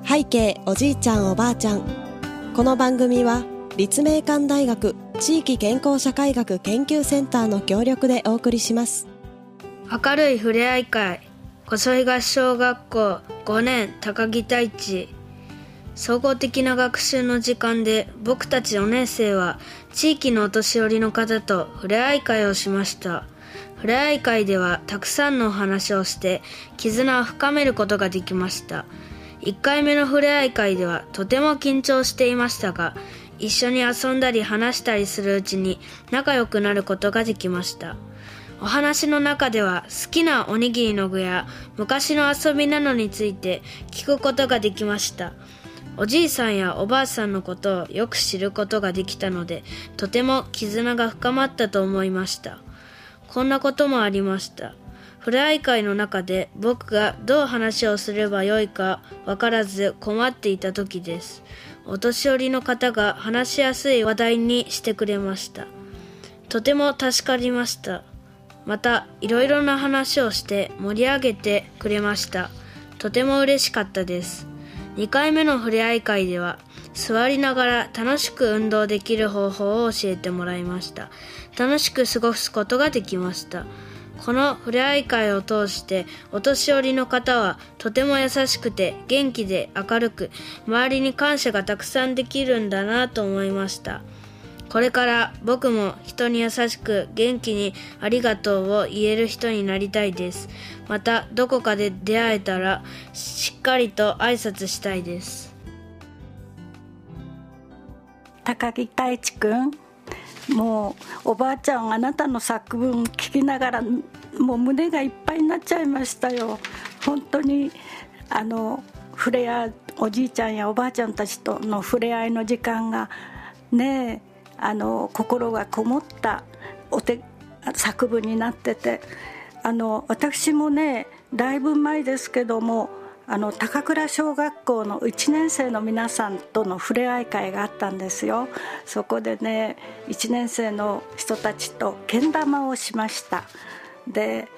背景おじいちゃんおばあちゃん。この番組は立命館大学地域健康社会学研究センターの協力でお送りします。 明るいふれあい会、小曽東小学校5年高木太一。総合的な学習の時間で僕たち4年生は地域のお年寄りの方とふれあい会をしました。ふれあい会ではたくさんのお話をして絆を深めることができました。1回目のふれあい会ではとても緊張していましたが、一緒に遊んだり話したりするうちに仲良くなることができました。お話の中では好きなおにぎりの具や昔の遊びなどについて聞くことができました。おじいさんやおばあさんのことをよく知ることができたので、とても絆が深まったと思いました。こんなこともありました。ふれあい会の中で僕がどう話をすればよいかわからず困っていた時です。お年寄りの方が話しやすい話題にしてくれました。とても助かりました。またいろいろな話をして盛り上げてくれました。とても嬉しかったです。2回目のふれあい会では座りながら楽しく運動できる方法を教えてもらいました。楽しく過ごすことができました。このふれあい会を通してお年寄りの方はとても優しくて元気で明るく、周りに感謝がたくさんできるんだなと思いました。これから僕も人に優しく元気にありがとうを言える人になりたいです。またどこかで出会えたらしっかりと挨拶したいです。 高木太一くん、もうおばあちゃんあなたの作文聞きながらもう胸がいっぱいになっちゃいましたよ。本当に触れ合うおじいちゃんやおばあちゃんたちとの触れ合いの時間がね、心がこもった作文になってて、私もねだいぶ前ですけども高倉小学校の1年生の皆さんとの触れ合い会があったんですよ。そこでね1年生の人たちとけん玉をしました。で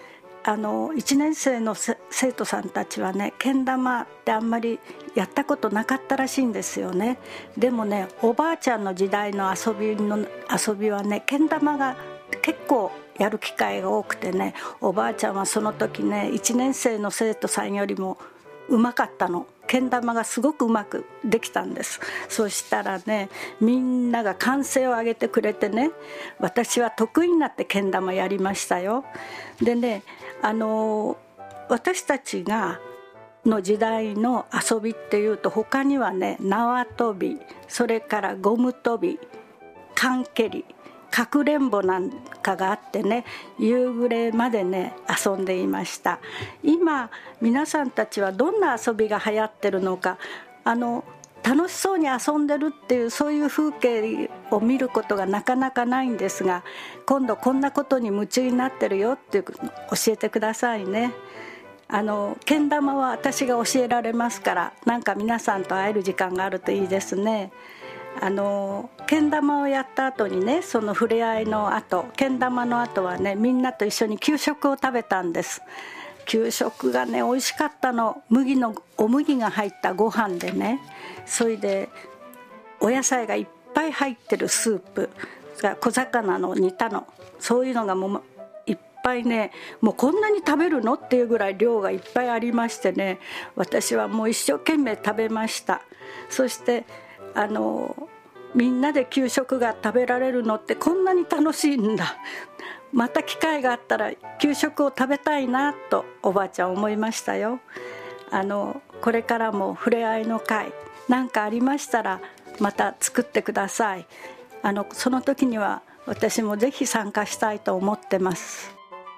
1年生の生徒さんたちはねけん玉ってあんまりやったことなかったらしいんですよね。でもねおばあちゃんの時代の遊びはねけん玉が結構やる機会が多くてね、おばあちゃんはその時ね1年生の生徒さんよりもうまかったの。けん玉がすごくうまくできたんです。そしたらねみんなが歓声を上げてくれてね、私は得意になってけん玉やりましたよ。でね私たちの時代の遊びっていうと他にはね縄跳び、それからゴム跳び、缶蹴り、かくれんぼなんかがあってね、夕暮れまでね遊んでいました。今皆さんたちはどんな遊びが流行ってるのか、楽しそうに遊んでるっていうそういう風景を見ることがなかなかないんですが、今度こんなことに夢中になってるよっていう教えてくださいね。けん玉は私が教えられますから、なんか皆さんと会える時間があるといいですね。けん玉をやった後にね、その触れ合いの後、けん玉の後はねみんなと一緒に給食を食べたんです。給食がね美味しかったの。お麦が入ったご飯でね、それでお野菜がいっぱい入ってるスープ、小魚の煮たの、そういうのがもういっぱいね、もうこんなに食べるのっていうぐらい量がいっぱいありましてね、私はもう一生懸命食べました。そしてみんなで給食が食べられるのってこんなに楽しいんだ、また機会があったら給食を食べたいなとおばあちゃん思いましたよ。これからも触れ合いの会なんかありましたらまた作ってください。その時には私もぜひ参加したいと思ってます。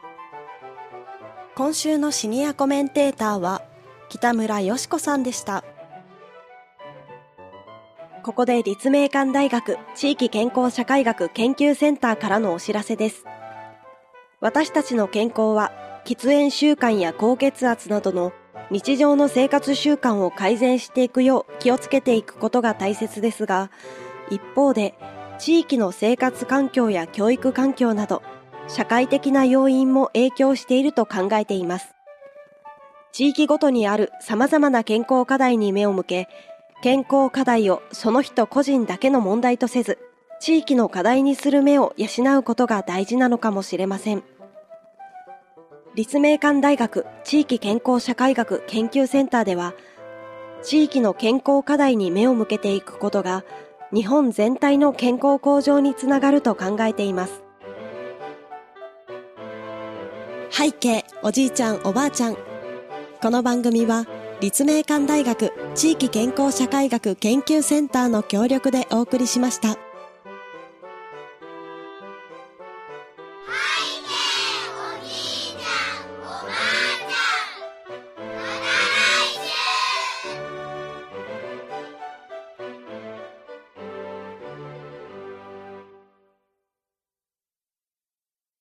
今週のシニアコメンテーターは北村よし子さんでした。ここで立命館大学地域健康社会学研究センターからのお知らせです。私たちの健康は喫煙習慣や高血圧などの日常の生活習慣を改善していくよう気をつけていくことが大切ですが、一方で地域の生活環境や教育環境など社会的な要因も影響していると考えています。 地域ごとにある様々な健康課題に目を向け、健康課題をその人個人だけの問題とせず、地域の課題にする目を養うことが大事なのかもしれません。立命館大学地域健康社会学研究センターでは、地域の健康課題に目を向けていくことが、日本全体の健康向上につながると考えています。背景おじいちゃんおばあちゃん。この番組は立命館大学地域健康社会学研究センターの協力でお送りしました。